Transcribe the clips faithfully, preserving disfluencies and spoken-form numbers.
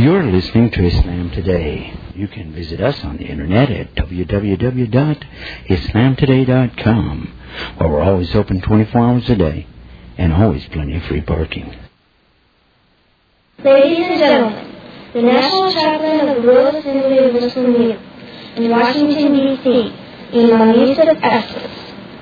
You're listening to Islam Today. You can visit us on the internet at w w w dot islam today dot com, where we're always open twenty-four hours a day and always plenty of free parking. Ladies and gentlemen, the National Chaplain of the World Assembly of Muslim Youth in Washington, D C, Imam Yusuf Estes.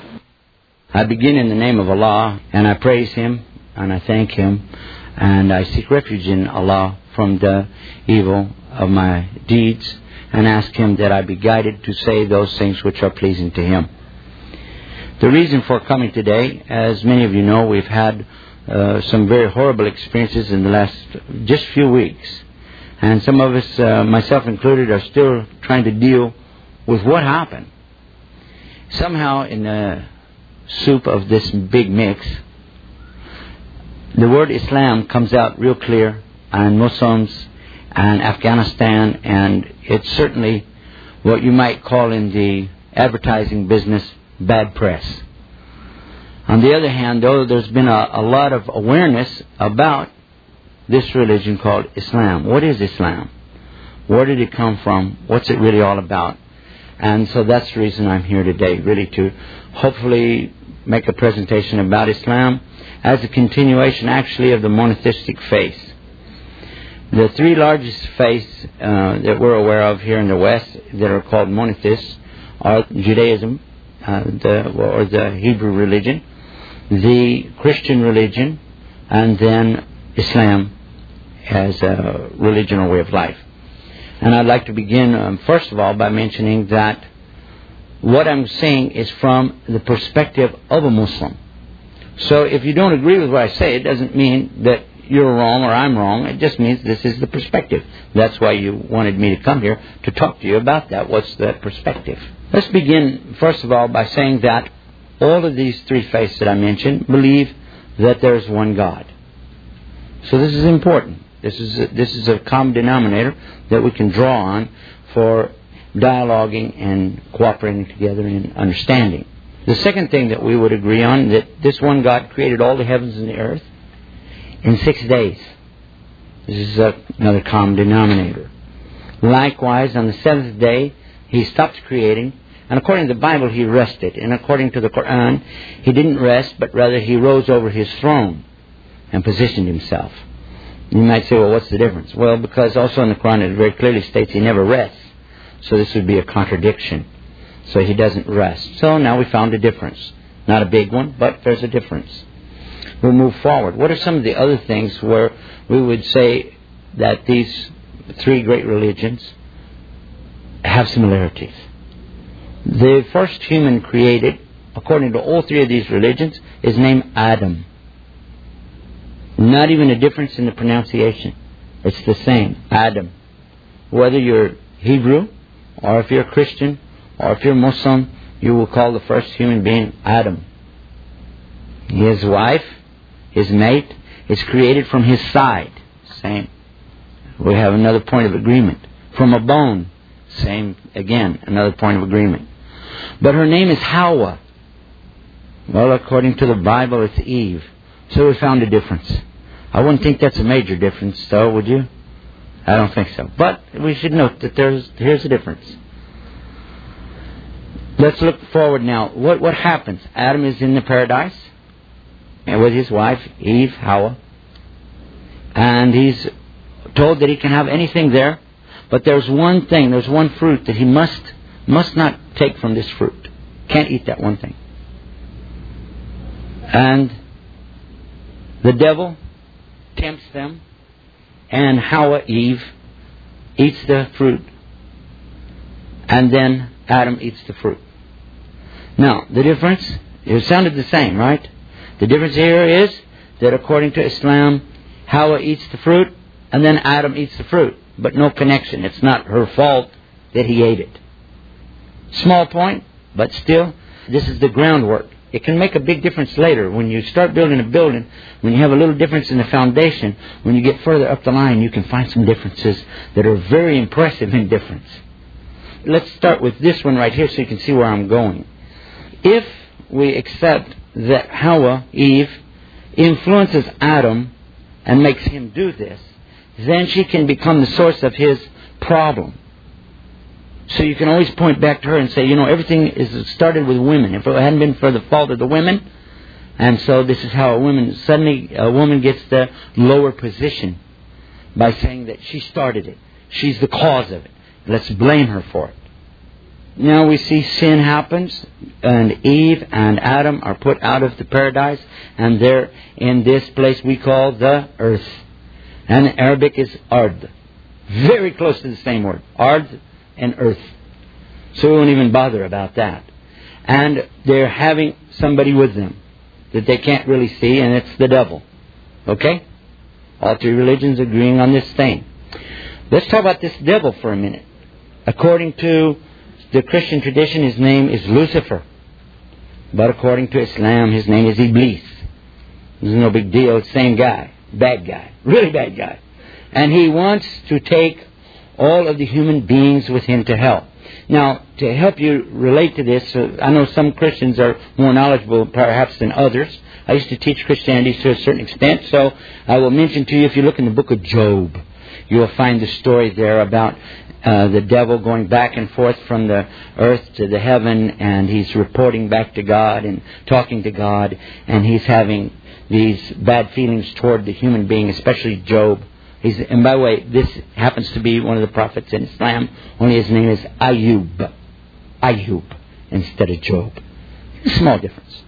I begin in the name of Allah, and I praise Him, and I thank Him, and I seek refuge in Allah from the evil of my deeds, and ask Him that I be guided to say those things which are pleasing to Him. The reason for coming today, as many of you know, we've had uh, some very horrible experiences in the last just few weeks, and some of us, uh, myself included, are still trying to deal with what happened. Somehow in the soup of this big mix, the word Islam comes out real clear, and Muslims and Afghanistan, and it's certainly what you might call in the advertising business bad press. On the other hand, though, there's been a, a lot of awareness about this religion called Islam. What is Islam? Where did it come from? What's it really all about? And so that's the reason I'm here today, really to hopefully make a presentation about Islam as a continuation actually of the monotheistic faith. The three largest faiths uh, that we're aware of here in the West that are called monotheists are Judaism, uh, the, or the Hebrew religion, the Christian religion, and then Islam as a religion or way of life. And I'd like to begin, um, first of all, by mentioning that what I'm saying is from the perspective of a Muslim. So if you don't agree with what I say, it doesn't mean that you're wrong or I'm wrong. It just means this is the perspective. That's why you wanted me to come here to talk to you about that. What's the perspective? Let's begin, first of all, by saying that all of these three faiths that I mentioned believe that there's one God. So this is important. This is a, this is a common denominator that we can draw on for dialoguing and cooperating together in understanding. The second thing that we would agree on, that this one God created all the heavens and the earth in six days. This is a, another common denominator. Likewise, on the seventh day, He stopped creating, and according to the Bible, He rested. And according to the Quran, He didn't rest, but rather He rose over His throne and positioned Himself. You might say, well, what's the difference? Well, because also in the Quran it very clearly states He never rests. So this would be a contradiction. So He doesn't rest. So now we found a difference. Not a big one, but there's a difference. We'll move forward. What are some of the other things where we would say that these three great religions have similarities? The first human created, according to all three of these religions, is named Adam. Not even a difference in the pronunciation. It's the same, Adam. Whether you're Hebrew, or if you're a Christian, or if you're Muslim, you will call the first human being Adam. His wife, his mate, is created from his side. Same. We have another point of agreement. From a bone. Same again, another point of agreement. But her name is Hawa. Well, according to the Bible, it's Eve. So we found a difference. I wouldn't think that's a major difference, though, would you? I don't think so. But we should note that there's here's a difference. Let's look forward now. What what happens? Adam is in the paradise, and with his wife, Eve, Hawa. And he's told that he can have anything there, but there's one thing, there's one fruit that he must must not take from this fruit. Can't eat that one thing. And the devil tempts them, and Hawa, Eve, eats the fruit, and then Adam eats the fruit. Now, the difference, it sounded the same, right? The difference here is that according to Islam, Hawa eats the fruit, and then Adam eats the fruit, but no connection. It's not her fault that he ate it. Small point, but still, this is the groundwork. It can make a big difference later. When you start building a building, when you have a little difference in the foundation, when you get further up the line, you can find some differences that are very impressive in difference. Let's start with this one right here so you can see where I'm going. If we accept that Hawa, Eve, influences Adam and makes him do this, then she can become the source of his problem. So you can always point back to her and say, you know, everything is started with women. If it hadn't been for the fault of the women, and so this is how a woman, suddenly a woman gets the lower position by saying that she started it. She's the cause of it. Let's blame her for it. Now we see sin happens, and Eve and Adam are put out of the paradise, and they're in this place we call the earth. And in Arabic is ard. Very close to the same word. Ard and earth. So we won't even bother about that. And they're having somebody with them that they can't really see, and it's the devil. Okay? All three religions agreeing on this thing. Let's talk about this devil for a minute. According to the Christian tradition, his name is Lucifer. But according to Islam, his name is Iblis. There's no big deal. It's the same guy. Bad guy. Really bad guy. And he wants to take all of the human beings with him to hell. Now, to help you relate to this, uh, I know some Christians are more knowledgeable perhaps than others. I used to teach Christianity to a certain extent, so I will mention to you, if you look in the book of Job, you'll find the story there about uh, the devil going back and forth from the earth to the heaven, and he's reporting back to God and talking to God, and he's having these bad feelings toward the human being, especially Job. He's, and by the way, this happens to be one of the prophets in Islam, only his name is Ayub. Ayub instead of Job. Small difference.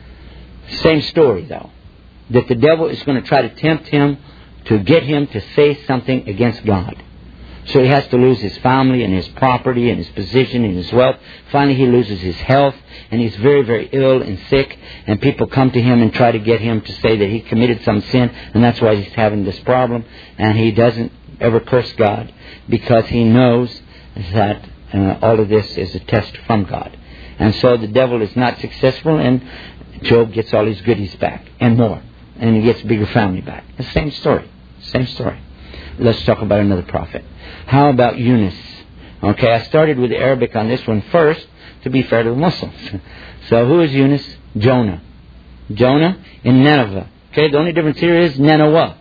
Same story though. That the devil is going to try to tempt him to get him to say something against God. So he has to lose his family and his property and his position and his wealth. Finally he loses his health, and he's very, very ill and sick, and people come to him and try to get him to say that he committed some sin, and that's why he's having this problem. And he doesn't ever curse God because he knows that uh, all of this is a test from God. And so the devil is not successful, and Job gets all his goodies back and more, and he gets a bigger family back. The same story. Same story. Let's talk about another prophet. How about Yunus? Okay, I started with the Arabic on this one first to be fair to the Muslims. So who is Yunus? Jonah. Jonah in Nineveh. Okay, the only difference here is Nineveh.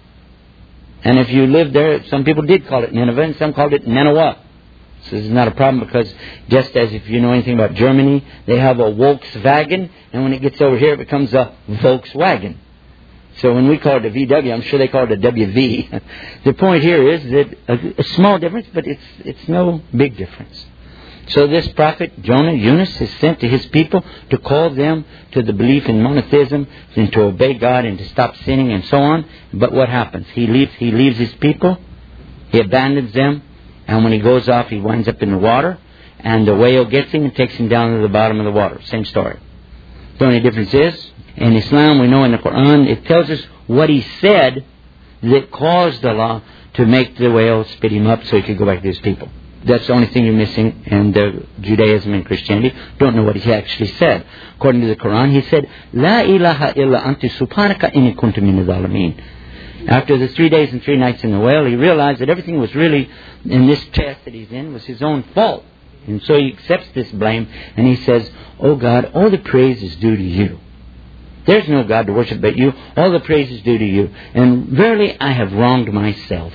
And if you lived there, some people did call it Nineveh and some called it Nineveh. So this is not a problem, because just as if you know anything about Germany, they have a Volkswagen, and when it gets over here it becomes a Volkswagen. So when we call it a V W, I'm sure they call it a W V. The point here is that a, a small difference, but it's it's no big difference. So this prophet, Jonah, Yunus, is sent to his people to call them to the belief in monotheism and to obey God and to stop sinning and so on. But what happens? He leaves, he leaves his people, he abandons them, and when he goes off, he winds up in the water, and the whale gets him and takes him down to the bottom of the water. Same story. The only difference is, in Islam, we know in the Quran, it tells us what he said that caused Allah to make the whale spit him up so he could go back to his people. That's the only thing you're missing in the Judaism and Christianity. Don't know what he actually said. According to the Quran, he said, La ilaha illa anti subhanaka inni kuntu min adh-dhalimin. After the three days and three nights in the whale, he realized that everything was really, in this test that he's in, was his own fault. And so he accepts this blame, and he says, Oh God, all the praise is due to you. There's no God to worship but you. All the praise is due to you. And verily I have wronged myself.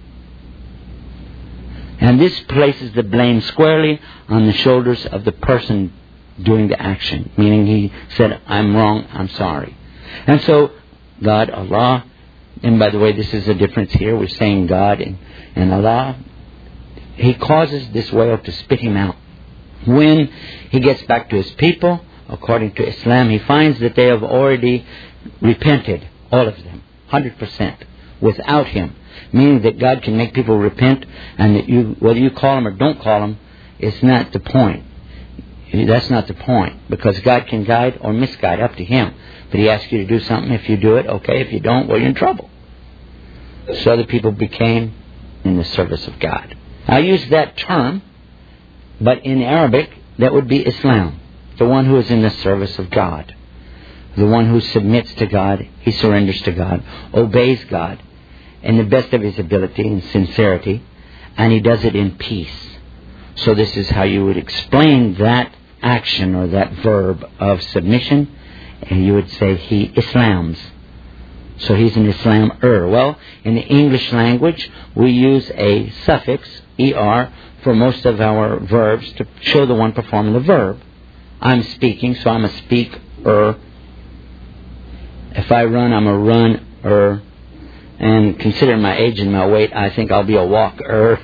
And this places the blame squarely on the shoulders of the person doing the action. Meaning he said, I'm wrong, I'm sorry. And so God, Allah, and by the way, this is a difference here. We're saying God and, and Allah. He causes this whale to spit him out. When he gets back to his people, according to Islam, he finds that they have already repented, all of them, one hundred percent, without him. Meaning that God can make people repent, and that you, whether you call them or don't call them, it's not the point. That's not the point, because God can guide or misguide, up to him. But he asks you to do something. If you do it, okay. If you don't, well, you're in trouble. So the people became in the service of God. I use that term, but in Arabic, that would be Islam. The one who is in the service of God. The one who submits to God, he surrenders to God, obeys God in the best of his ability and sincerity, and he does it in peace. So this is how you would explain that action or that verb of submission, and you would say he Islams. So he's an Islam-er. Well, in the English language, we use a suffix, er, for most of our verbs to show the one performing the verb. I'm speaking, so I'm a speak-er. If I run, I'm a run-er. And considering my age and my weight, I think I'll be a walk-er.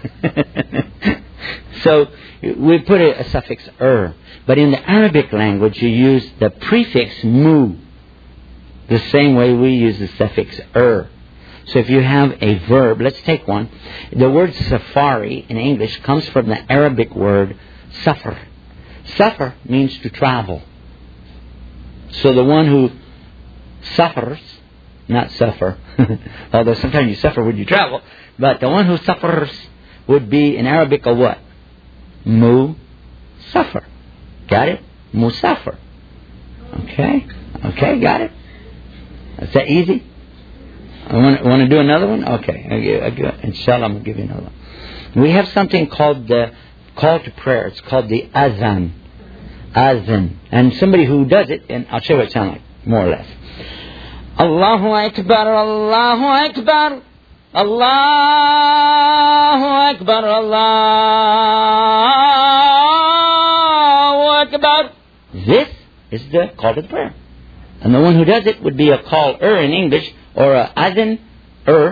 So we put a, a suffix er. But in the Arabic language, you use the prefix mu, the same way we use the suffix er. So if you have a verb, let's take one. The word safari in English comes from the Arabic word safar. Safar means to travel. So the one who suffers, not suffer, although sometimes you suffer when you travel, but the one who suffers would be in Arabic a what? Mu-safar. Got it? Musafir. Okay? Okay, got it? Is that easy? I want, want to do another one? Okay. I give, I give, inshallah, I'm going to give you another one. We have something called the call to prayer. It's called the azan. Azan. And somebody who does it, and I'll show you what it sounds like, more or less. Allahu Akbar, Allahu Akbar, Allahu Akbar, Allahu Akbar. This is the call to prayer. And the one who does it would be a call-er in English, or a azan-er,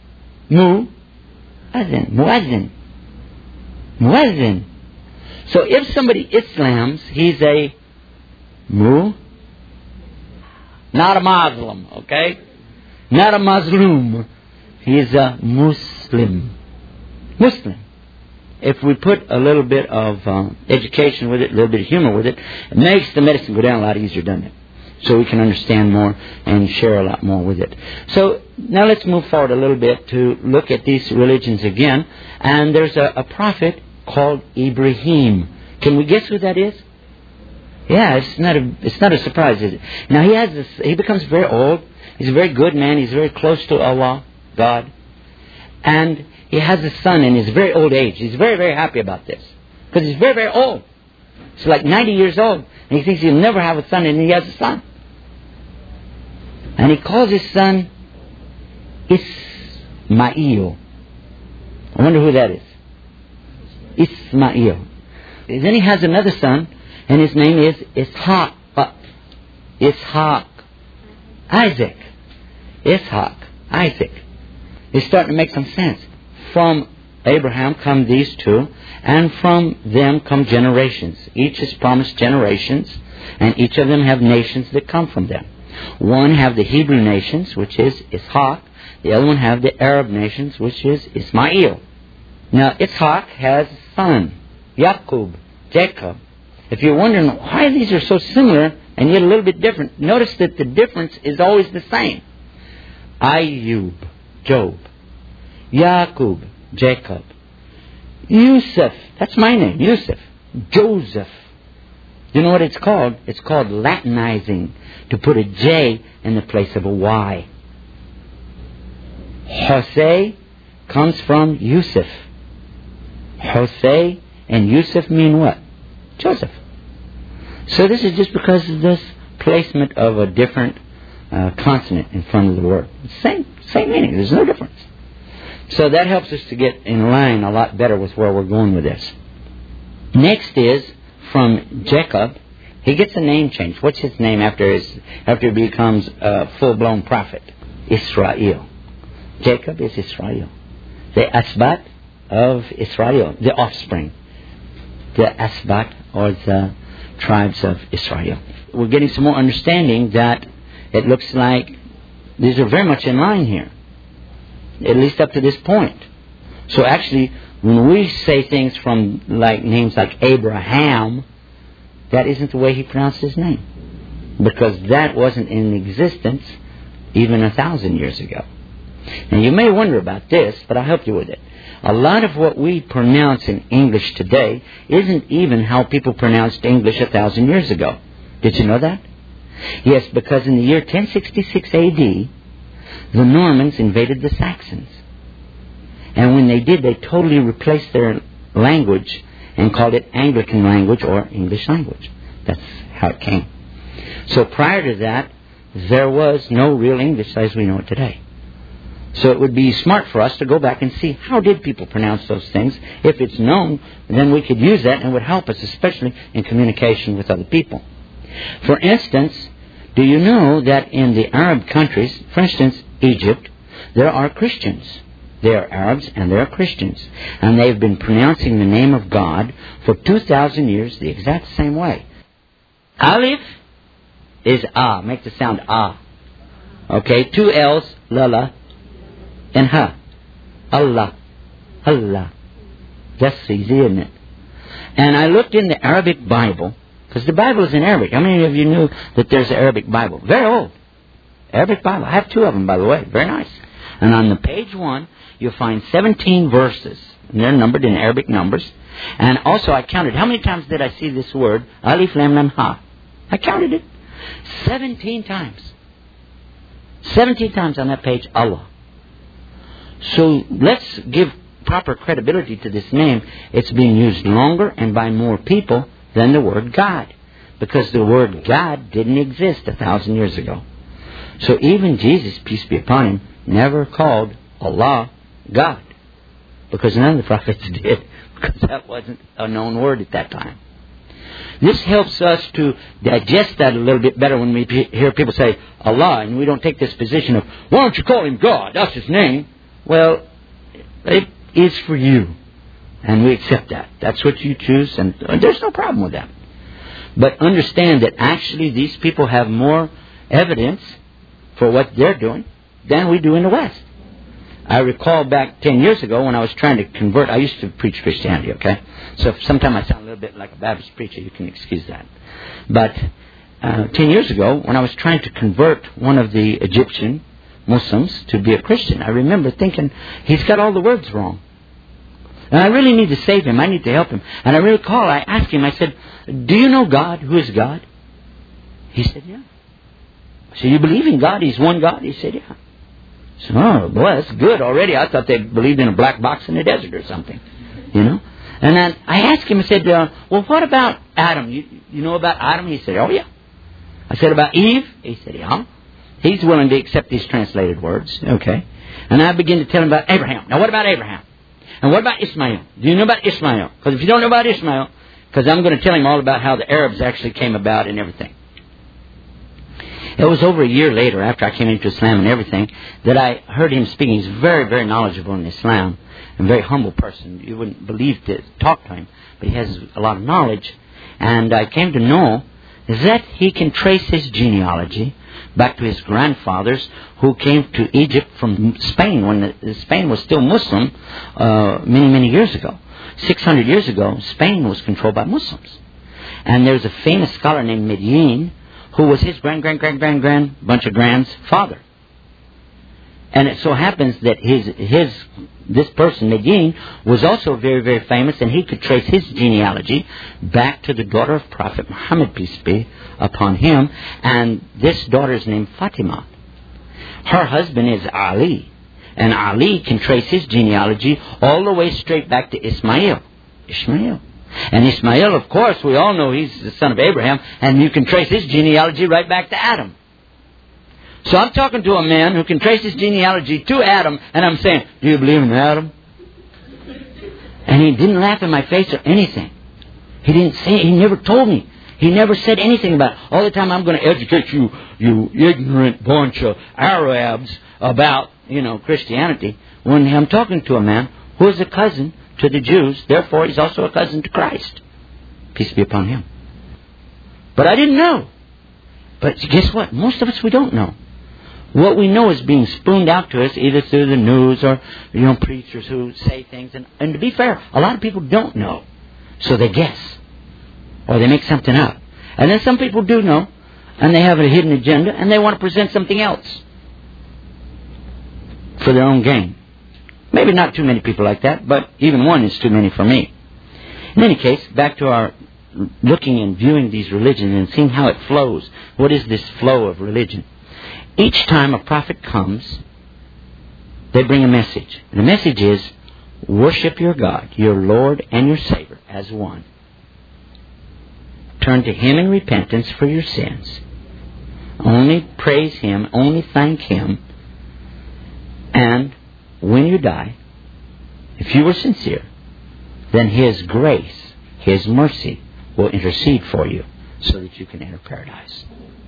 mu-azan, muazzin, muazzin. So if somebody Islams, he's a mu, not a Muslim, okay? Not a Muslim. He's a Muslim. Muslim. If we put a little bit of uh, education with it, a little bit of humor with it, it makes the medicine go down a lot easier, doesn't it? So we can understand more and share a lot more with it. So now let's move forward a little bit to look at these religions again. And there's a, a prophet called Ibrahim. Can we guess who that is? Yeah, it's not a it's not a surprise, is it? Now he has this, he becomes very old. He's a very good man. He's very close to Allah, God, and he has a son in his very old age. He's very very happy about this because he's very very old. He's like ninety years old, and he thinks he'll never have a son, and he has a son. And he calls his son Ismail. I wonder who that is. Ismail. Then he has another son, and his name is Ishaq. Ishaq. Isaac. Ishaq. Isaac. It's starting to make some sense. From Abraham come these two, and from them come generations. Each is promised generations, and each of them have nations that come from them. One have the Hebrew nations, which is Ishaq. The other one have the Arab nations, which is Ismail. Now, Ishaq has a son, Yaqub, Jacob. If you're wondering why these are so similar and yet a little bit different, notice that the difference is always the same. Ayub, Job. Yaqub, Jacob. Yusuf, that's my name, Yusuf. Joseph. You know what it's called? It's called Latinizing, to put a J in the place of a Y. Jose comes from Yusuf. Jose and Yusuf mean what? Joseph. So this is just because of this placement of a different uh, consonant in front of the word. Same, same meaning. There's no difference. So that helps us to get in line a lot better with where we're going with this. Next is from Jacob. He gets a name change. What's his name after his after he becomes a full-blown prophet? Israel. Jacob is Israel. The Asbat of Israel, the offspring. The Asbat, or the tribes of Israel. We're getting some more understanding that it looks like these are very much in line here, at least up to this point. So actually, when we say things from like names like Abraham, that isn't the way he pronounced his name, because that wasn't in existence even a thousand years ago. Now you may wonder about this, but I'll help you with it. A lot of what we pronounce in English today isn't even how people pronounced English a thousand years ago. Did you know that? Yes, because in the year ten sixty-six A D, the Normans invaded the Saxons. And when they did, they totally replaced their language and called it Anglican language or English language. That's how it came. So prior to that, there was no real English as we know it today. So it would be smart for us to go back and see how did people pronounce those things. If it's known, then we could use that and it would help us, especially in communication with other people. For instance, do you know that in the Arab countries, for instance, Egypt, there are Christians. They are Arabs and they are Christians. And they've been pronouncing the name of God for two thousand years the exact same way. Alif is Ah. Make the sound Ah. Okay, two L's, Lala, and Ha. Allah. Allah. That's easy, isn't it? And I looked in the Arabic Bible, because the Bible is in Arabic. How many of you knew that there's an Arabic Bible? Very old. Arabic Bible. I have two of them, by the way. Very nice. And on the page one, you'll find seventeen verses. And they're numbered in Arabic numbers. And also I counted. How many times did I see this word? Alif, Lam, Lam, Ha. I counted it. Seventeen times. Seventeen times on that page, Allah. So let's give proper credibility to this name. It's being used longer and by more people than the word God. Because the word God didn't exist a thousand years ago. So even Jesus, peace be upon him, never called Allah God. Because none of the prophets did. Because that wasn't a known word at that time. This helps us to digest that a little bit better when we hear people say Allah, and we don't take this position of, why don't you call him God? That's his name. Well, it is for you. And we accept that. That's what you choose, and there's no problem with that. But understand that actually these people have more evidence for what they're doing than we do in the West. I recall back ten years ago when I was trying to convert, I used to preach Christianity, okay? So if sometimes I sound a little bit like a Baptist preacher, you can excuse that. But uh, ten years ago, when I was trying to convert one of the Egyptian Muslims to be a Christian, I remember thinking, he's got all the words wrong. And I really need to save him. I need to help him. And I recall, I asked him, I said, do you know God? Who is God? He said, yeah. I said, you believe in God? He's one God? He said, yeah. I said, oh, boy, that's good already. I thought they believed in a black box in the desert or something, you know. And then I asked him, I said, uh, well, what about Adam? You, you know about Adam? He said, oh, yeah. I said, about Eve? He said, yeah. He's willing to accept these translated words. Okay. And I began to tell him about Abraham. Now, what about Abraham? And what about Ishmael? Do you know about Ishmael? Because if you don't know about Ishmael, because I'm going to tell him all about how the Arabs actually came about and everything. It was over a year later, after I came into Islam and everything, that I heard him speaking. He's very, very knowledgeable in Islam. A very humble person. You wouldn't believe to talk to him, but he has a lot of knowledge. And I came to know is that he can trace his genealogy back to his grandfathers who came to Egypt from Spain when the, Spain was still Muslim uh, many, many years ago. six hundred years ago, Spain was controlled by Muslims. And there's a famous scholar named Medellin who was his grand, grand, grand, grand, grand, bunch of grands father. And it so happens that his, his, this person, Medellin, was also very, very famous, and he could trace his genealogy back to the daughter of Prophet Muhammad, peace be upon him. And this daughter is named Fatima. Her husband is Ali. And Ali can trace his genealogy all the way straight back to Ismail. Ishmael. And Ismail, of course, we all know he's the son of Abraham, and you can trace his genealogy right back to Adam. So I'm talking to a man who can trace his genealogy to Adam, and I'm saying, do you believe in Adam? And he didn't laugh in my face or anything. He didn't say, he never told me. He never said anything about it. All the time, I'm going to educate you, you ignorant bunch of Arabs, about, you know, Christianity. When I'm talking to a man who is a cousin to the Jews, therefore he's also a cousin to Christ. Peace be upon him. But I didn't know. But guess what? Most of us, we don't know. What we know is being spooned out to us either through the news or, you know, preachers who say things. And, and to be fair, a lot of people don't know. So they guess. Or they make something up. And then some people do know, and they have a hidden agenda, and they want to present something else for their own gain. Maybe not too many people like that, but even one is too many for me. In any case, back to our looking and viewing these religions and seeing how it flows. What is this flow of religion? Each time a prophet comes, they bring a message. And the message is, worship your God, your Lord and your Savior as one. Turn to Him in repentance for your sins. Only praise Him, only thank Him. And when you die, if you were sincere, then His grace, His mercy will intercede for you so that you can enter paradise.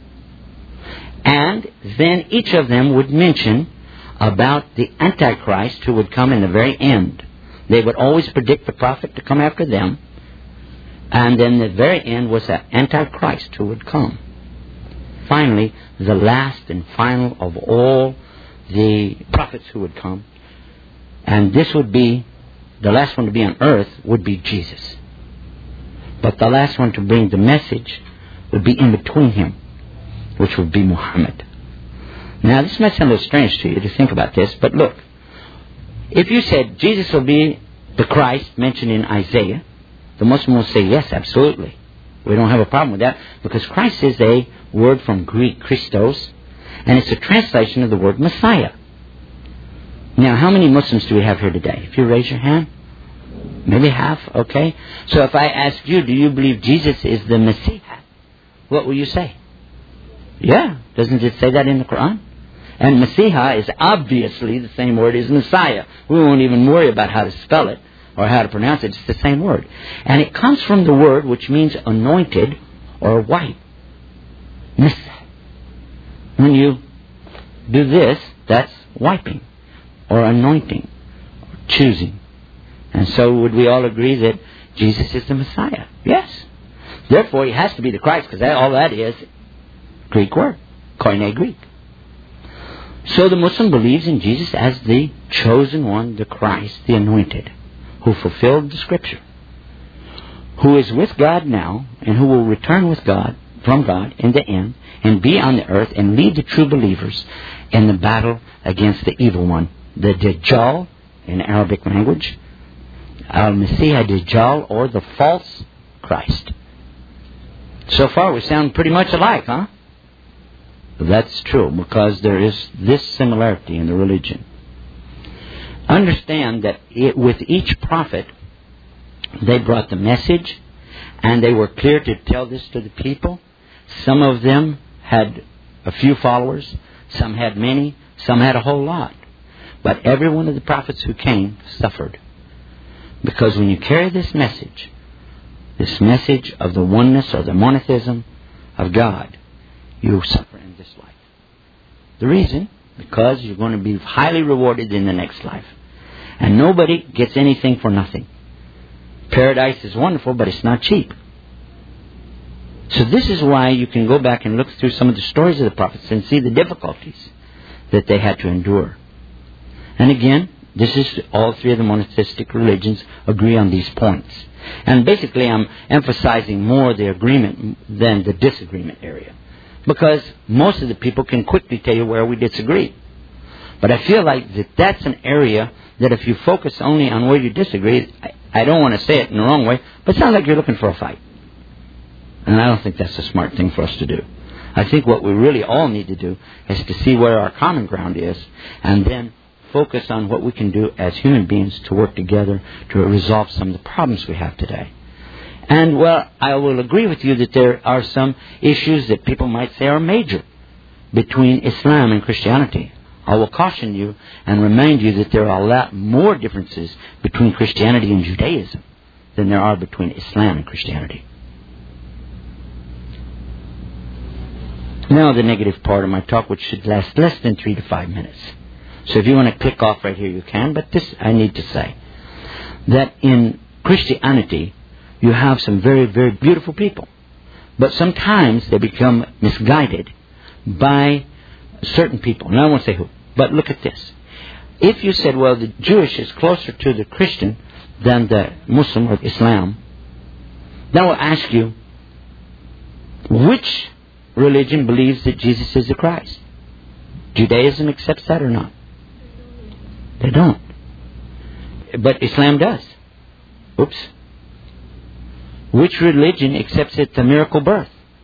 And then each of them would mention about the Antichrist who would come in the very end. They would always predict the prophet to come after them. And then the very end was the Antichrist who would come. Finally, the last and final of all the prophets who would come, and this would be, the last one to be on earth would be Jesus. But the last one to bring the message would be in between him, which would be Muhammad. Now, this might sound a little strange to you to think about this, but look, if you said Jesus will be the Christ mentioned in Isaiah, the Muslim will say, yes, absolutely. We don't have a problem with that, because Christ is a word from Greek, Christos, and it's a translation of the word Messiah. Now, how many Muslims do we have here today? If you raise your hand, maybe half, okay? So if I ask you, do you believe Jesus is the Messiah? What will you say? Yeah, doesn't it say that in the Quran? And Messiah is obviously the same word as Messiah. We won't even worry about how to spell it or how to pronounce it. It's the same word. And it comes from the word which means anointed or white. Messiah. When you do this, that's wiping or anointing or choosing. And so would we all agree that Jesus is the Messiah? Yes. Therefore, He has to be the Christ, because that, all that is Greek word, Koine Greek. So the Muslim believes in Jesus as the chosen one, the Christ, the anointed, who fulfilled the Scripture, who is with God now, and who will return with God, from God in the end, and be on the earth and lead the true believers in the battle against the evil one, the Dajjal in Arabic language, Al-Messiah Dajjal, or the false Christ. So far we sound pretty much alike, huh? That's true, because there is this similarity in the religion. Understand that it, with each prophet, they brought the message, and they were clear to tell this to the people. Some of them had a few followers, some had many, some had a whole lot. But every one of the prophets who came suffered. Because when you carry this message, this message of the oneness or the monotheism of God, you suffer in this life. The reason? Because you're going to be highly rewarded in the next life. And nobody gets anything for nothing. Paradise is wonderful, but it's not cheap. So this is why you can go back and look through some of the stories of the prophets and see the difficulties that they had to endure. And again, this is all three of the monotheistic religions agree on these points. And basically I'm emphasizing more the agreement than the disagreement area. Because most of the people can quickly tell you where we disagree. But I feel like that that's an area that if you focus only on where you disagree, I, I don't want to say it in the wrong way, but it sounds like you're looking for a fight. And I don't think that's a smart thing for us to do. I think what we really all need to do is to see where our common ground is, and then focus on what we can do as human beings to work together to resolve some of the problems we have today. And, well, I will agree with you that there are some issues that people might say are major between Islam and Christianity. I will caution you and remind you that there are a lot more differences between Christianity and Judaism than there are between Islam and Christianity. Now the negative part of my talk, which should last less than three to five minutes. So if you want to click off right here, you can. But this I need to say, that in Christianity, you have some very, very beautiful people. But sometimes they become misguided by certain people. And I won't say who. But look at this. If you said, well, the Jewish is closer to the Christian than the Muslim or Islam, then I will ask you, which religion believes that Jesus is the Christ? Judaism accepts that or not? They don't. But Islam does. Oops. Which religion accepts it the miracle birth?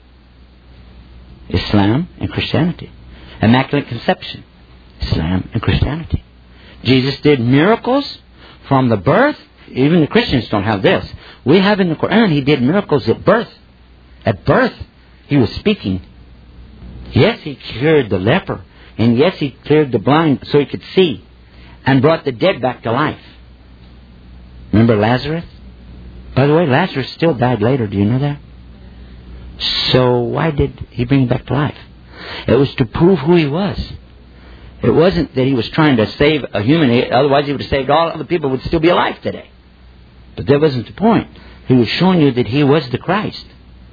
Islam and Christianity. Immaculate conception. Islam and Christianity. Jesus did miracles from the birth. Even the Christians don't have this. We have in the Quran, He did miracles at birth. At birth, He was speaking. Yes, He cured the leper. And yes, He cleared the blind so he could see. And brought the dead back to life. Remember Lazarus? By the way, Lazarus still died later. Do you know that? So why did He bring him back to life? It was to prove who He was. It wasn't that He was trying to save a human. Otherwise He would have saved all other people would still be alive today. But that wasn't the point. He was showing you that He was the Christ.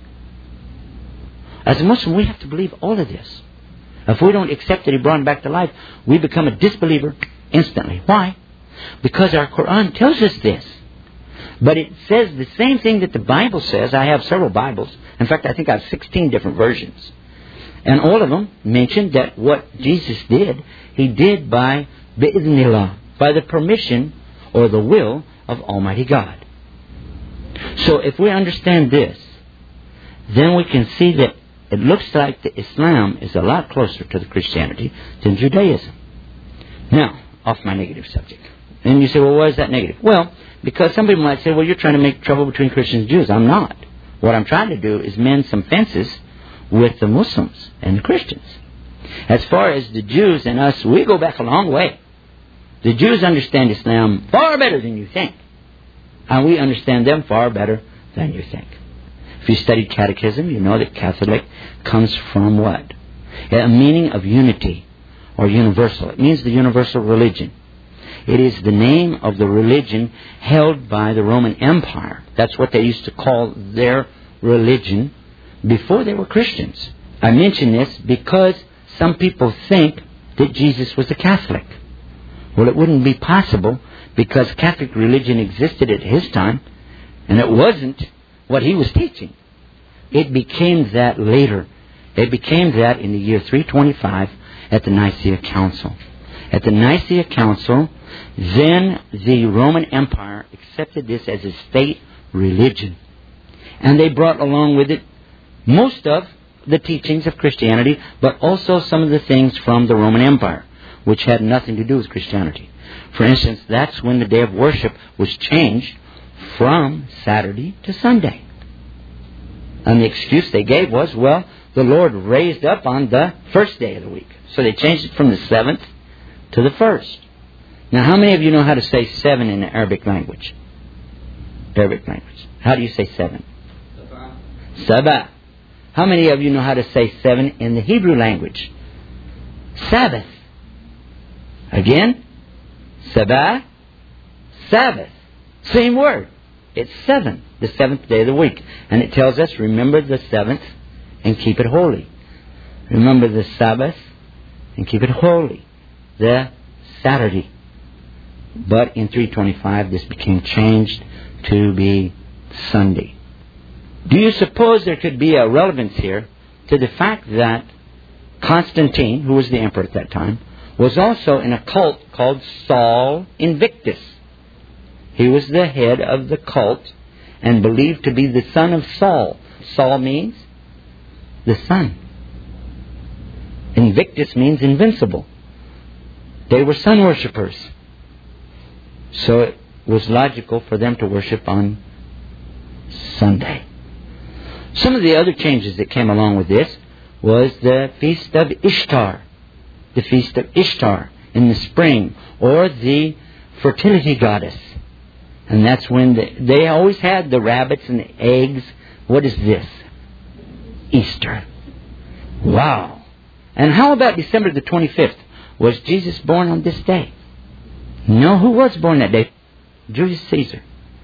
As a Muslim, we have to believe all of this. If we don't accept that He brought him back to life, we become a disbeliever instantly. Why? Because our Quran tells us this. But it says the same thing that the Bible says. I have several Bibles. In fact, I think I have sixteen different versions. And all of them mention that what Jesus did, He did by bi'idhnillah, by the permission or the will of Almighty God. So if we understand this, then we can see that it looks like the Islam is a lot closer to the Christianity than Judaism. Now, off my negative subject. And you say, well, why is that negative? Well, because somebody might say, well, you're trying to make trouble between Christians and Jews. I'm not. What I'm trying to do is mend some fences with the Muslims and the Christians. As far as the Jews and us, we go back a long way. The Jews understand Islam far better than you think. And we understand them far better than you think. If you studied catechism, you know that Catholic comes from what? A meaning of unity or universal. It means the universal religion. It is the name of the religion held by the Roman Empire. That's what they used to call their religion before they were Christians. I mention this because some people think that Jesus was a Catholic. Well, it wouldn't be possible because Catholic religion existed at His time, and it wasn't what He was teaching. It became that later. It became that in the year three twenty-five at the Nicaea Council. At the Nicaea Council, then the Roman Empire accepted this as a state religion. And they brought along with it most of the teachings of Christianity, but also some of the things from the Roman Empire, which had nothing to do with Christianity. For instance, that's when the day of worship was changed from Saturday to Sunday. And the excuse they gave was, well, the Lord raised up on the first day of the week. So they changed it from the seventh to the first. Now, how many of you know how to say seven in the Arabic language? Arabic language. How do you say seven? Sabah. Sabah. How many of you know how to say seven in the Hebrew language? Sabbath. Again? Sabah. Sabbath. Same word. It's seven, the seventh day of the week. And it tells us, remember the seventh and keep it holy. Remember the Sabbath and keep it holy. The Saturday. But in three twenty-five, this became changed to be Sunday. Do you suppose there could be a relevance here to the fact that Constantine, who was the emperor at that time, was also in a cult called Sol Invictus? He was the head of the cult and believed to be the son of Saul. Saul means the sun. Invictus means invincible. They were sun worshippers. So it was logical for them to worship on Sunday. Some of the other changes that came along with this was the Feast of Ishtar. The Feast of Ishtar in the spring, or the fertility goddess. And that's when the, they always had the rabbits and the eggs. What is this? Easter. Wow. And how about December the twenty-fifth? Was Jesus born on this day? No, who was born that day? Julius Caesar.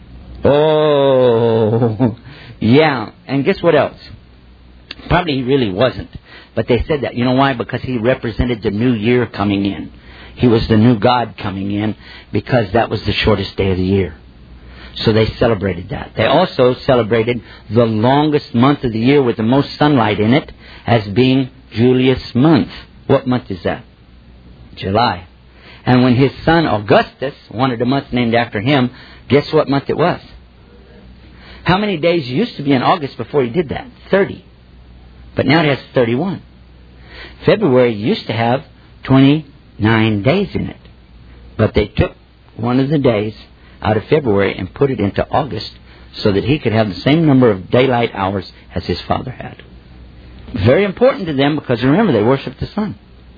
Oh, yeah. And guess what else? Probably he really wasn't. But they said that. You know why? Because he represented the new year coming in. He was the new God coming in because that was the shortest day of the year. So they celebrated that. They also celebrated the longest month of the year with the most sunlight in it as being Julius month. What month is that? July. And when his son Augustus wanted a month named after him, guess what month it was? How many days used to be in August before he did that? thirty. But now it has thirty-one. February used to have twenty-nine days in it. But they took one of the days out of February and put it into August so that he could have the same number of daylight hours as his father had. Very important to them because, remember, they worship the sun.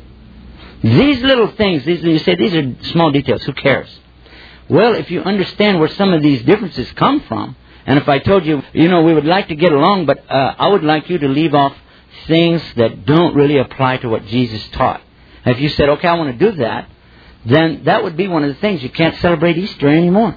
These little things, these, you say these are small details, who cares? Well, if you understand where some of these differences come from, and if I told you, you know, we would like to get along, but uh, I would like you to leave off things that don't really apply to what Jesus taught. If you said, okay, I want to do that, then that would be one of the things. You can't celebrate Easter anymore.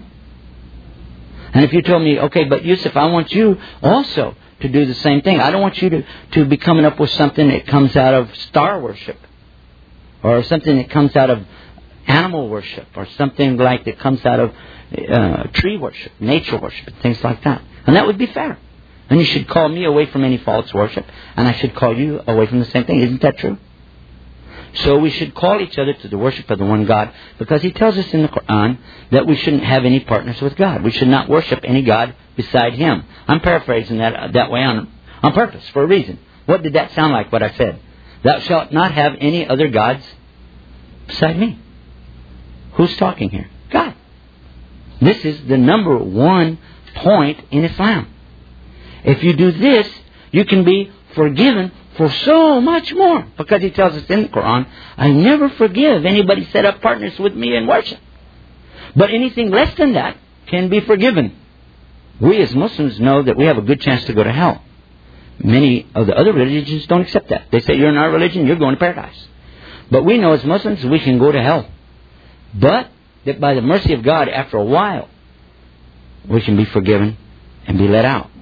And if you told me, okay, but Yusuf, I want you also to do the same thing. I don't want you to, to be coming up with something that comes out of star worship, or something that comes out of animal worship, or something like that comes out of uh, tree worship, nature worship, and things like that. And that would be fair. And you should call me away from any false worship, and I should call you away from the same thing. Isn't that true? So we should call each other to the worship of the one God, because He tells us in the Quran that we shouldn't have any partners with God. We should not worship any God beside Him. I'm paraphrasing that uh, that way on on purpose, for a reason. What did that sound like, what I said? Thou shalt not have any other gods beside me. Who's talking here? God. This is the number one point in Islam. If you do this, you can be forgiven for so much more. Because He tells us in the Quran, I never forgive anybody set up partners with me in worship. But anything less than that can be forgiven. We as Muslims know that we have a good chance to go to hell. Many of the other religions don't accept that. They say, you're in our religion, you're going to paradise. But we know as Muslims we can go to hell. But that by the mercy of God, after a while, we can be forgiven and be let out.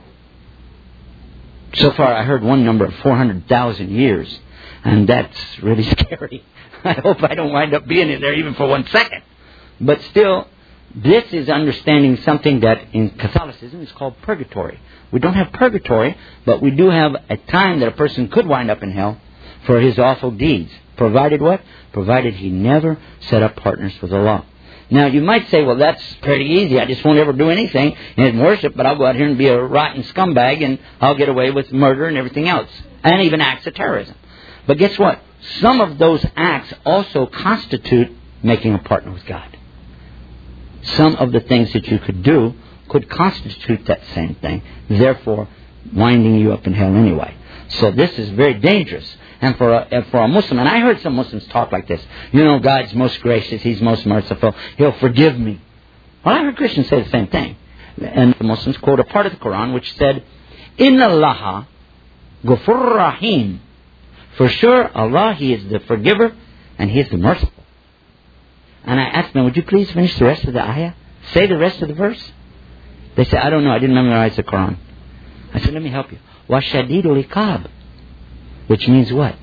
So far, I heard one number of four hundred thousand years, and that's really scary. I hope I don't wind up being in there even for one second. But still, this is understanding something that in Catholicism is called purgatory. We don't have purgatory, but we do have a time that a person could wind up in hell for his awful deeds. Provided what? Provided he never set up partners with Allah. Now, you might say, well, that's pretty easy. I just won't ever do anything in worship, but I'll go out here and be a rotten scumbag, and I'll get away with murder and everything else, and even acts of terrorism. But guess what? Some of those acts also constitute making a partner with God. Some of the things that you could do could constitute that same thing, therefore winding you up in hell anyway. So this is very dangerous. And for a, for a Muslim, and I heard some Muslims talk like this, you know, God's most gracious, He's most merciful, He'll forgive me. Well, I heard Christians say the same thing. And the Muslims quote a part of the Quran which said, Inna Allaha Ghafur Rahim. For sure, Allah, He is the forgiver and He is the merciful. And I asked them, would you please finish the rest of the ayah? Say the rest of the verse. They said, I don't know, I didn't memorize the Quran. I said, let me help you. Wa shadidul iqab. Which means what?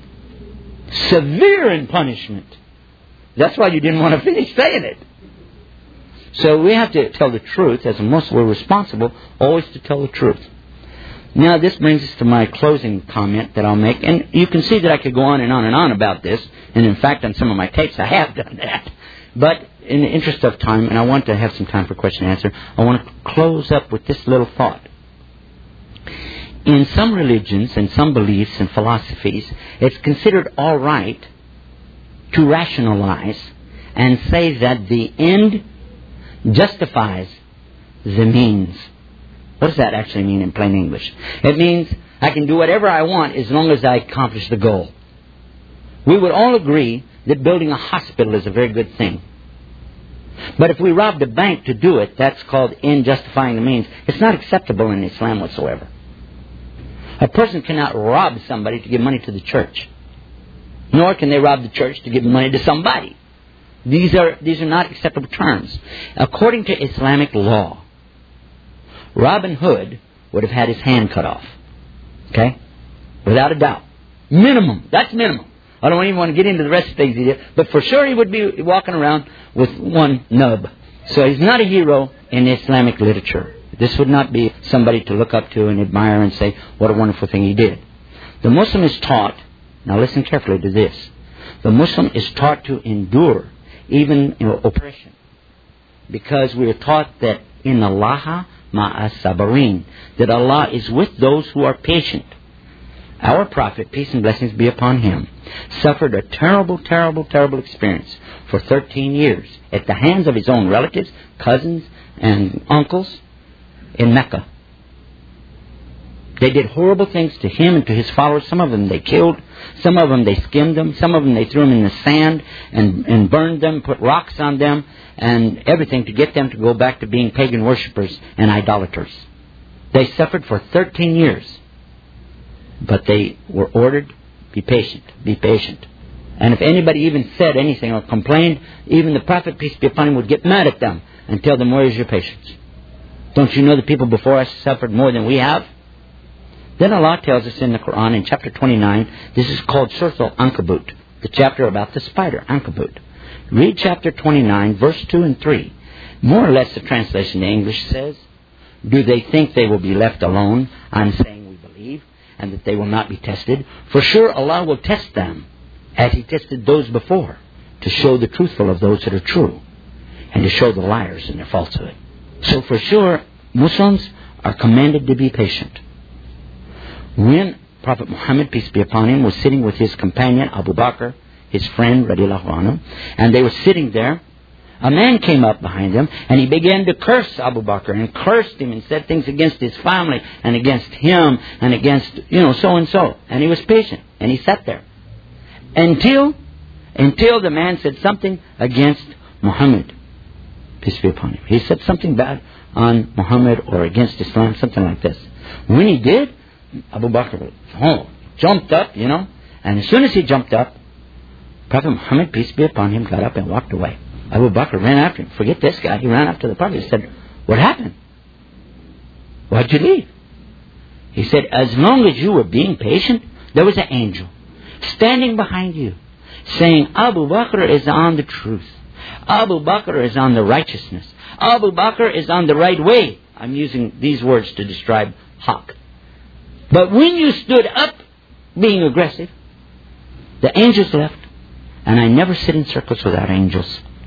Severe in punishment. That's why you didn't want to finish saying it. So we have to tell the truth. As a Muslim, we're responsible always to tell the truth. Now this brings us to my closing comment that I'll make. And you can see that I could go on and on and on about this. And in fact, on some of my tapes, I have done that. But in the interest of time, and I want to have some time for question and answer, I want to close up with this little thought. In some religions and some beliefs and philosophies, it's considered all right to rationalize and say that the end justifies the means. What does that actually mean in plain English? It means I can do whatever I want as long as I accomplish the goal. We would all agree that building a hospital is a very good thing. But if we robbed a bank to do it, that's called end justifying the means. It's not acceptable in Islam whatsoever. A person cannot rob somebody to give money to the church. Nor can they rob the church to give money to somebody. These are these are not acceptable terms. According to Islamic law, Robin Hood would have had his hand cut off. Okay? Without a doubt. Minimum. That's minimum. I don't even want to get into the rest of the things he did. But for sure he would be walking around with one nub. So he's not a hero in Islamic literature. This would not be somebody to look up to and admire and say, what a wonderful thing he did. The Muslim is taught, now listen carefully to this, the Muslim is taught to endure even you know, oppression. Because we are taught that in Allah ma'as sabarin, that Allah is with those who are patient. Our Prophet, peace and blessings be upon him, suffered a terrible, terrible, terrible experience for thirteen years at the hands of his own relatives, cousins, and uncles in Mecca. They did horrible things to him and to his followers. Some of them they killed. Some of them they skinned them. Some of them they threw them in the sand and, and burned them, put rocks on them, and everything to get them to go back to being pagan worshippers and idolaters. They suffered for thirteen years. But they were ordered, be patient, be patient. And if anybody even said anything or complained, even the Prophet, peace be upon him, would get mad at them and tell them, where is your patience? Don't you know the people before us suffered more than we have? Then Allah tells us in the Quran in chapter twenty-nine, this is called Surah Al-Ankabut, the chapter about the spider, Ankabut. Read chapter twenty-nine, verse two and three. More or less the translation in English says, do they think they will be left alone? I'm saying we believe, and that they will not be tested. For sure Allah will test them, as He tested those before, to show the truthful of those that are true, and to show the liars in their falsehood. So for sure, Muslims are commanded to be patient. When Prophet Muhammad, peace be upon him, was sitting with his companion Abu Bakr, his friend, radiallahu anhu, and they were sitting there, a man came up behind them and he began to curse Abu Bakr and cursed him and said things against his family and against him and against, you know, so and so. And he was patient and he sat there until until the man said something against Muhammad, peace be upon him. He said something bad on Muhammad or against Islam, something like this. When he did, Abu Bakr oh, jumped up, you know, and as soon as he jumped up, Prophet Muhammad, peace be upon him, got up and walked away. Abu Bakr ran after him. Forget this guy. He ran after the Prophet. He said, what happened? Why'd you leave? He said, as long as you were being patient, there was an angel standing behind you saying, Abu Bakr is on the truth. Abu Bakr is on the righteousness. Abu Bakr is on the right way. I'm using these words to describe haq. But when you stood up being aggressive, the angels left. And I never sit in circles without angels.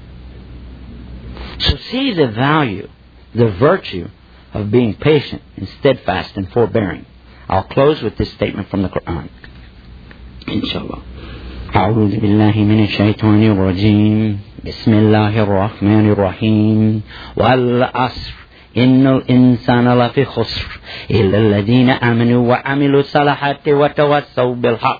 So see the value, the virtue of being patient and steadfast and forbearing. I'll close with this statement from the Quran. Inshallah. أعوذ بالله من الشيطان الرجيم بسم الله الرحمن الرحيم والعصر إن الإنسان لفي خسر إلا الذين آمنوا وعملوا الصالحات وتواصوا بالحق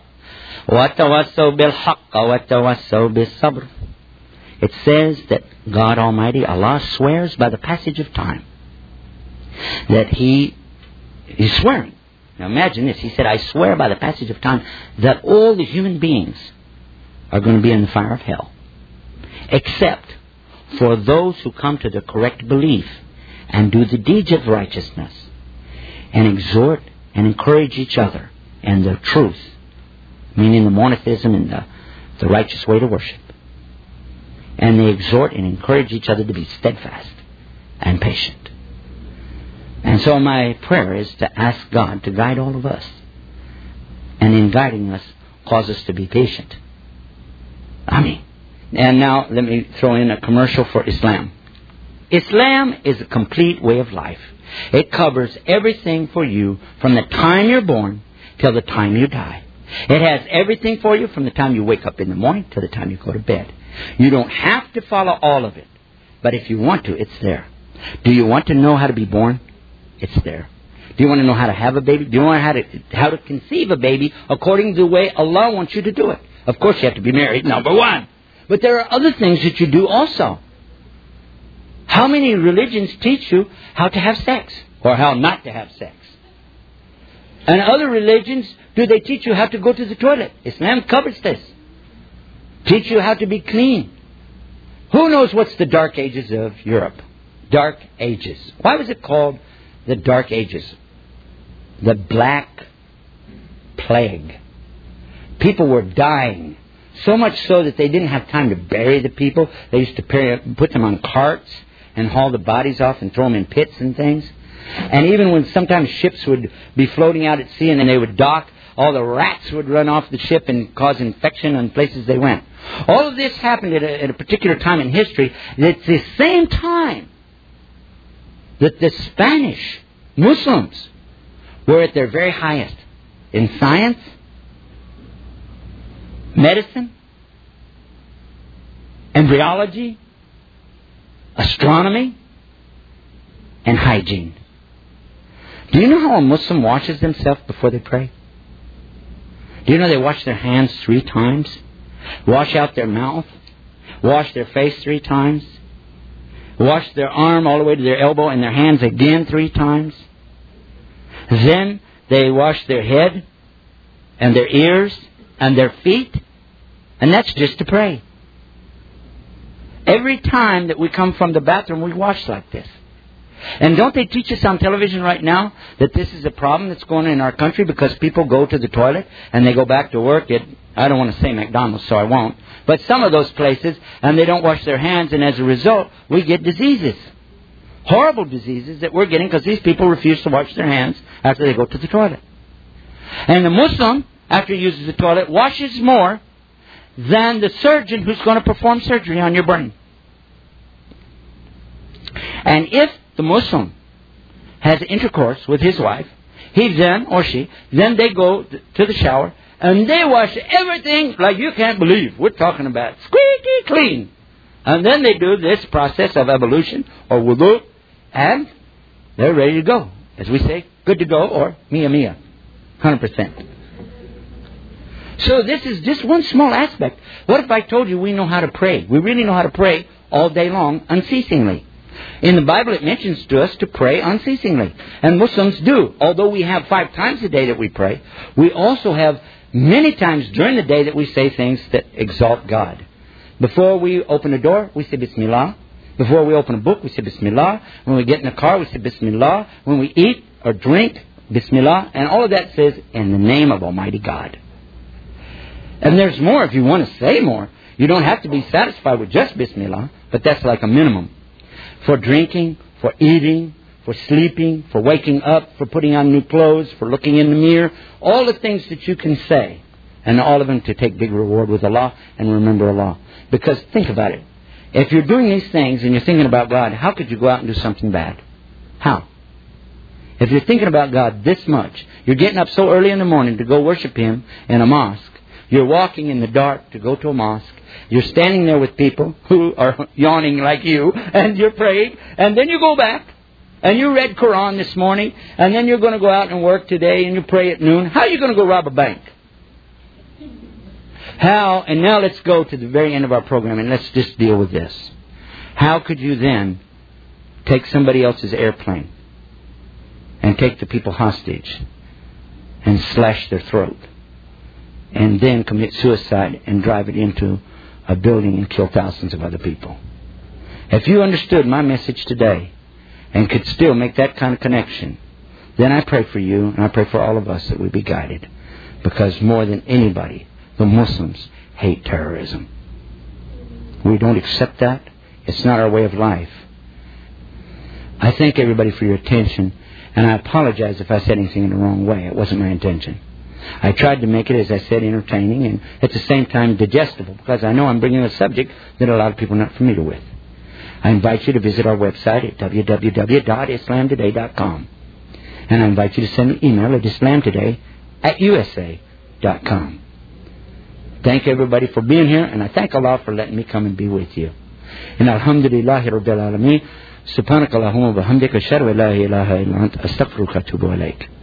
وتواصوا بالحق وتواصوا بالصبر. It says that God Almighty, Allah, swears by the passage of time that He is swearing. Now imagine this. He said, I swear by the passage of time that all the human beings are going to be in the fire of hell, except for those who come to the correct belief and do the deeds of righteousness and exhort and encourage each other in the truth, meaning the monotheism and the, the righteous way to worship. And they exhort and encourage each other to be steadfast and patient. And so my prayer is to ask God to guide all of us. And in guiding us, cause us to be patient. Ameen. And now let me throw in a commercial for Islam. Islam is a complete way of life. It covers everything for you from the time you're born till the time you die. It has everything for you from the time you wake up in the morning to the time you go to bed. You don't have to follow all of it. But if you want to, it's there. Do you want to know how to be born? It's there. Do you want to know how to have a baby? Do you want how to how to conceive a baby according to the way Allah wants you to do it? Of course you have to be married, number one. But there are other things that you do also. How many religions teach you how to have sex or how not to have sex? And other religions, do they teach you how to go to the toilet? Islam covers this. Teach you how to be clean. Who knows what's the Dark Ages of Europe? Dark Ages. Why was it called the Dark Ages? The Black Plague. People were dying. So much so that they didn't have time to bury the people. They used to put them on carts and haul the bodies off and throw them in pits and things. And even when sometimes ships would be floating out at sea and then they would dock, all the rats would run off the ship and cause infection on places they went. All of this happened at a, at a particular time in history. At the same time that the Spanish Muslims were at their very highest in science, medicine, embryology, astronomy, and hygiene. Do you know how a Muslim washes themselves before they pray? Do you know they wash their hands three times? Wash out their mouth? Wash their face three times? Wash their arm all the way to their elbow and their hands again three times? Then they wash their head and their ears and their feet. And that's just to pray. Every time that we come from the bathroom, we wash like this. And don't they teach us on television right now that this is a problem that's going on in our country because people go to the toilet and they go back to work at, I don't want to say McDonald's, so I won't, but some of those places, and they don't wash their hands, and as a result, we get diseases. Horrible diseases that we're getting because these people refuse to wash their hands after they go to the toilet. And the Muslim, after he uses the toilet, washes more than the surgeon who's going to perform surgery on your brain. And if the Muslim has intercourse with his wife, he then, or she, then they go to the shower and they wash everything like you can't believe. We're talking about squeaky clean. And then they do this process of ablution or wudu, and they're ready to go. As we say, good to go, or mia mia, one hundred percent. So this is just one small aspect. What if I told you we know how to pray? We really know how to pray all day long, unceasingly. In the Bible it mentions to us to pray unceasingly. And Muslims do. Although we have five times a day that we pray, we also have many times during the day that we say things that exalt God. Before we open a door, we say Bismillah. Before we open a book, we say Bismillah. When we get in a car, we say Bismillah. When we eat or drink, Bismillah. And all of that says, in the name of Almighty God. And there's more if you want to say more. You don't have to be satisfied with just Bismillah, but that's like a minimum. For drinking, for eating, for sleeping, for waking up, for putting on new clothes, for looking in the mirror. All the things that you can say. And all of them to take big reward with Allah and remember Allah. Because think about it. If you're doing these things and you're thinking about God, how could you go out and do something bad? How? If you're thinking about God this much, you're getting up so early in the morning to go worship Him in a mosque. You're walking in the dark to go to a mosque. You're standing there with people who are yawning like you, and you're praying, and then you go back, and you read Quran this morning, and then you're going to go out and work today, and you pray at noon. How are you going to go rob a bank? How, and now let's go to the very end of our program, and let's just deal with this. How could you then take somebody else's airplane and take the people hostage and slash their throat and then commit suicide and drive it into a building and kill thousands of other people? If you understood my message today and could still make that kind of connection, then I pray for you and I pray for all of us that we be guided. Because more than anybody, the Muslims hate terrorism. We don't accept that. It's not our way of life. I thank everybody for your attention, and I apologize if I said anything in the wrong way. It wasn't my intention. I tried to make it, as I said, entertaining and at the same time digestible, because I know I'm bringing a subject that a lot of people are not familiar with. I invite you to visit our website at w w w dot islam today dot com. And I invite you to send me an email at islamtoday at u s a dot com. Thank everybody for being here, and I thank Allah for letting me come and be with you. And alhamdulillahi rabbil alameen. Subhanakallahumma wa bihamdika ashhadu an la ilaha illa anta astaghfiruka wa atubu ilaik.